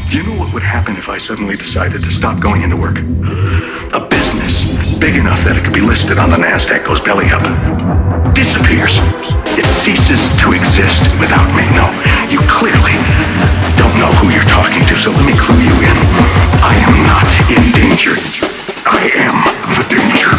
Do you know what would happen if I suddenly decided to stop going into work? A business big enough that it could be listed on the NASDAQ goes belly up. Disappears. It ceases to exist without me. No, you clearly don't know who you're talking to, so let me clue you in. I am not in danger. I am the danger.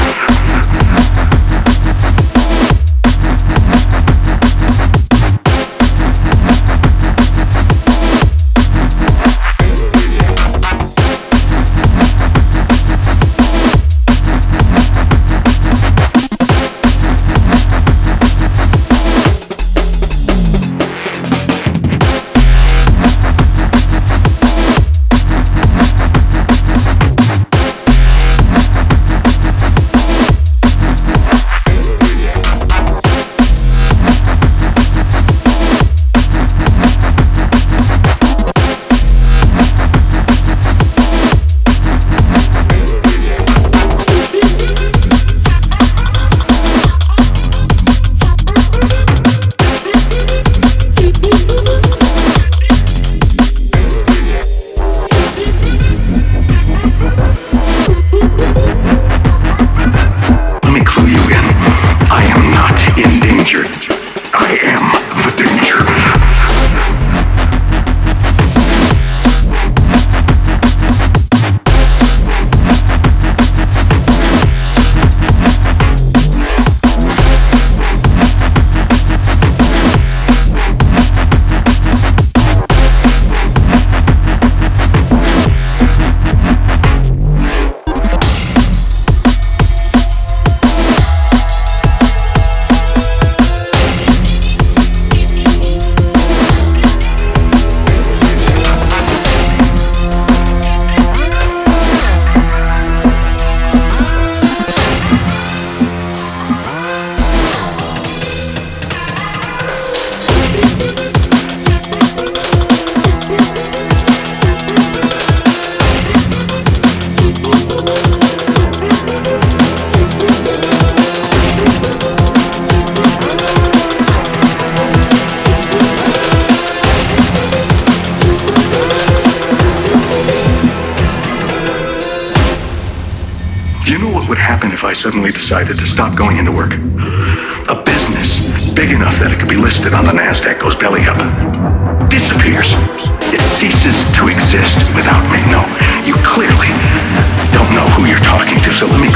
I am the danger. Do you know what would happen if I suddenly decided to stop going into work? A business big enough that it could be listed on the NASDAQ goes belly up. Disappears. It ceases to exist without me. No, you clearly don't know who you're talking to, so let me